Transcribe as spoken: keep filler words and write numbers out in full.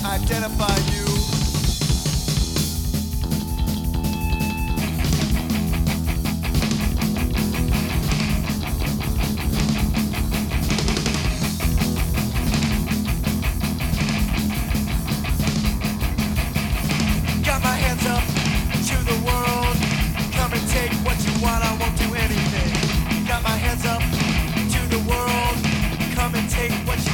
identify you. Got my hands up to the world. Come and take what you want, I won't do anything. Got my hands up to the world. Come and take what you